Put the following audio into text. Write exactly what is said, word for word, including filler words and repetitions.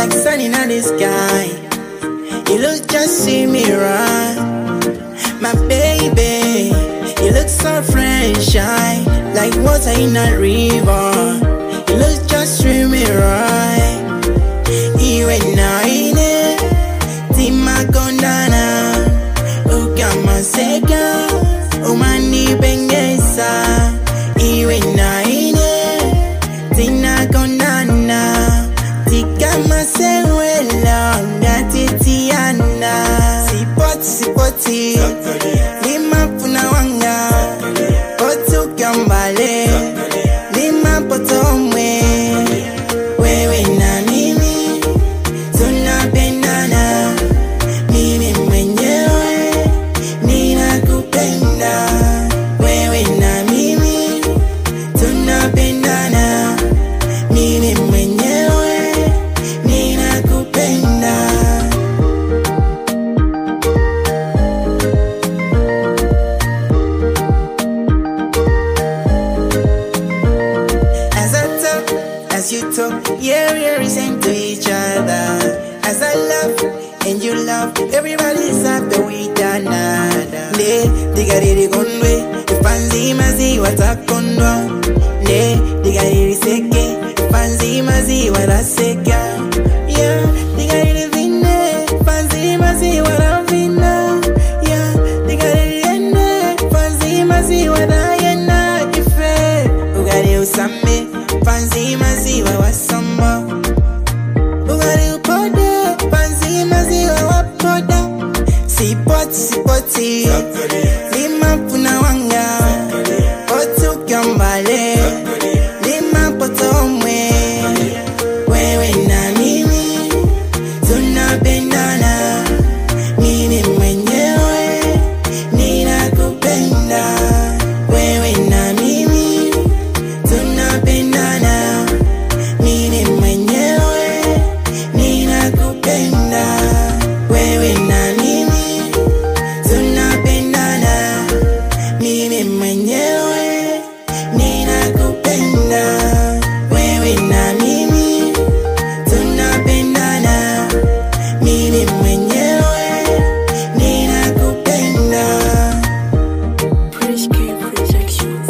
sun in the sky. You look just see me right, my baby. You look so fresh, shine like water in a river. You look just see me right. You and I, Tima Gondana, Ukama Seka, Umani Bengesa. You and I, Tina Gondana, Tikama Sewela, Gatitiana, Sipoti, Sipoti, Lima Punawanga, Potu Kambale, Lima Potomwe, Wewe na mimi, tunapendana, mimi mwenyewe, ninakupenda. Wewe na mimi, tunapendana, mimi mwenyewe, ninakupenda. As I talk, as you talk, yeah, we are listening to each other. As I love and you love, everybody's happy with another. Ne, digariri gondwe, fanzi mazi watakondwa. Ne, digariri seke, fanzi mazi waraseka. Yeah, digariri vine, fanzi mazi waravina. Yeah, digariri ene, fanzi mazi warayena ife. Ugari usame, fanzi mazi wawasamba. Ugari upode, fanzi mazi wawapoda. Sipoti, sipoti, lima punawanga, potu kambale, lima potomwe. Wewe na mimi, tunapendana, mimi mwenyewe, ninakupenda. Wewe na mimi, tunapendana, mimi mwenyewe, ninakupenda. Wewe na mimi, tunapendana, mimi mwenyewe, ninakupenda. Wewe na mimi, tunapendana, mimi mwenyewe, ninakupenda. Fresh K Projections.